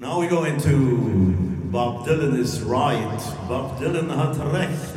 Now we go into Bob Dylan is right. Bob Dylan hat recht.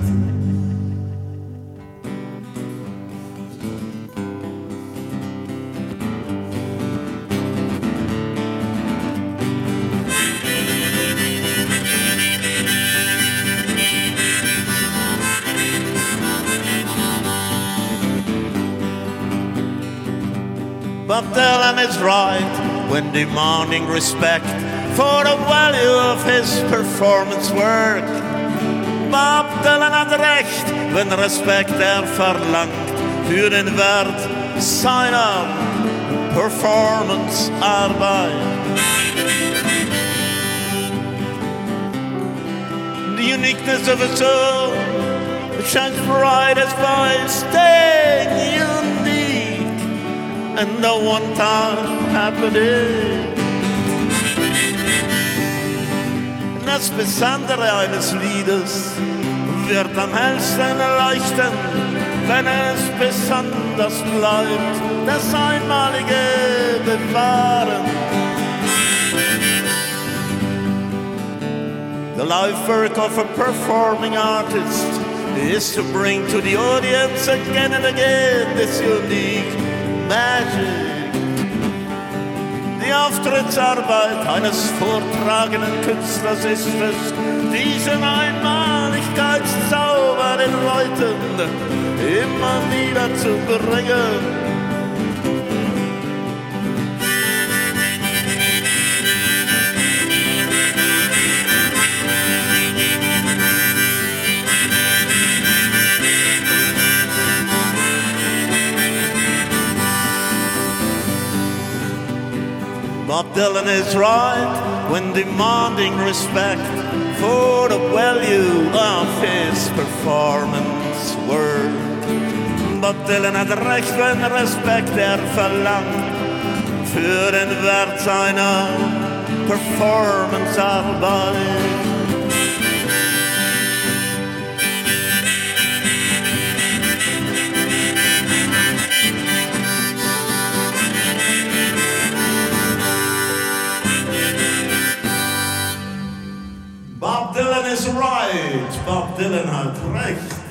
Bob Dylan is right when demanding respect for the value of his performance work. Bob Dylan hat recht, wenn Respekt verlangt für den Wert seiner Performancearbeit. The uniqueness of a soul shines brightest by staying unique and the one-time happening. Das Besondere eines Liedes wird am hellsten leuchten, wenn es besonders bleibt, das Einmalige bewahren. The life work of a performing artist is to bring to the audience again and again this unique magic. Die Auftrittsarbeit eines vortragenden Künstlers ist es, diesen Einmaligkeitszauber den Leuten immer wieder zu bringen. Bob Dylan is right when demanding respect for the value of his performance work. Bob Dylan hat recht, wenn Respekt verlangt für den Wert seiner Performancearbeit. Bob Dylan is right. Bob Dylan hat recht.